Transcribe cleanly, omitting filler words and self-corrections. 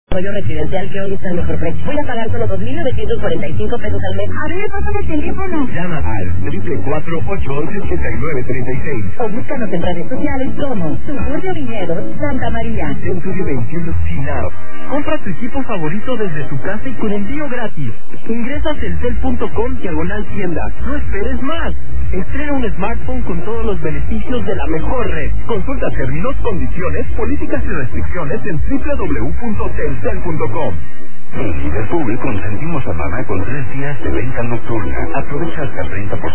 Rollo residencial que hoy está al mejor precio. Voy a pagar solo 2,945 pesos al mes. A ver, pásame el teléfono. Llama al 444-811-8936 O búscanos en redes sociales como Suburbio Viñedos, Santa María. Centurio 21 Sinao. Compra tu equipo favorito desde tu casa y con envío gratis. Ingresa a telcel.com/tienda. No esperes más. Estrena un smartphone con todos los beneficios de la mejor red. Consulta términos, condiciones, políticas y restricciones en www.telcel.com. En Liverpool consentimos a mamá con 3 días de venta nocturna. Aprovecha hasta el 30%.